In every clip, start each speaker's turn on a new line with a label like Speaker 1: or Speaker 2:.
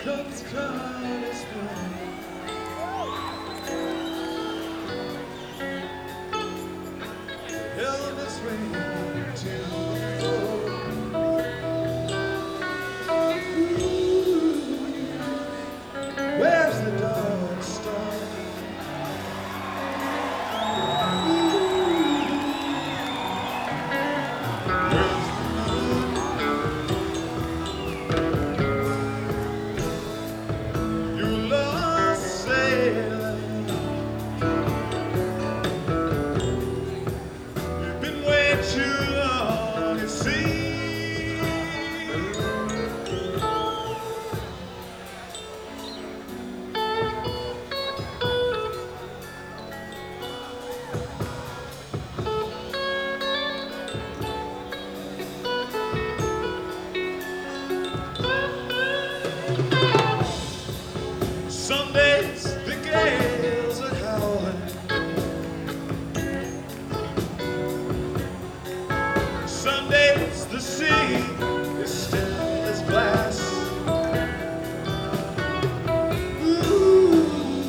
Speaker 1: comes color spring. Elvis ring to where's the dark star? Some days the gales are howling, some days the sea is still as glass. Ooh,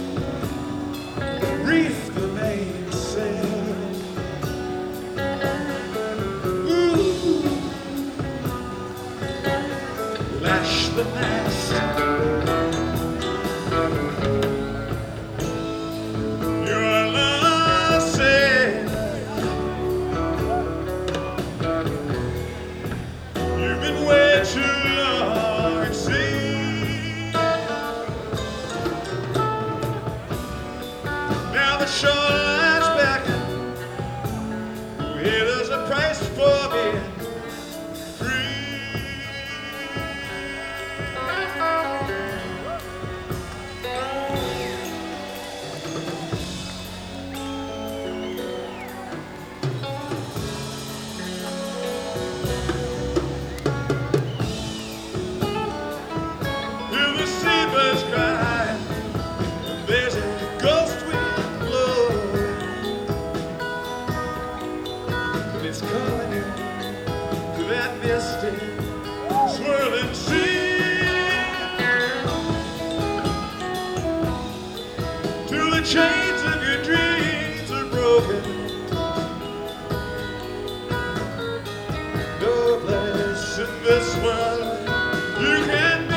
Speaker 1: reef the mainsail. Ooh, lash the mast. Now the shoreline's back. Here there's a price for being free. Hear the seabirds cry. There's a ghost wind blowing. It's calling you to that misty, swirling sea, till the chains of your dreams are broken. No place in this world you can be.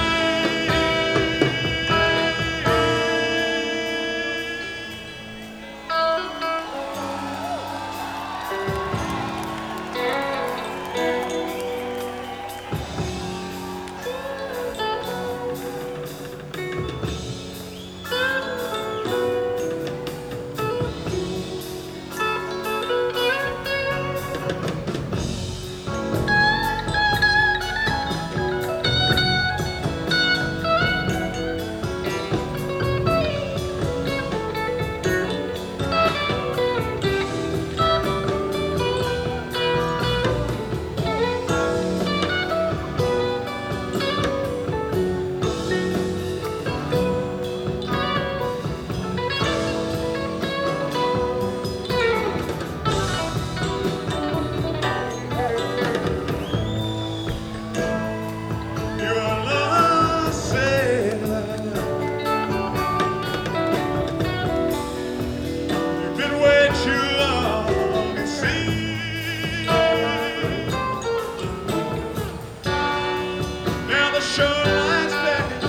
Speaker 1: Shoreline's beckoning.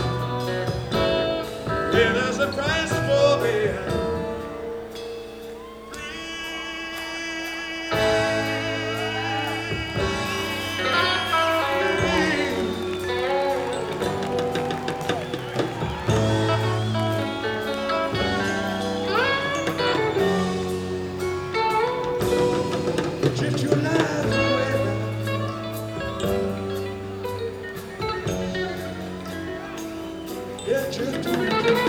Speaker 1: Yeah, there's a price for being free. Drift your life away. Yeah, drift away.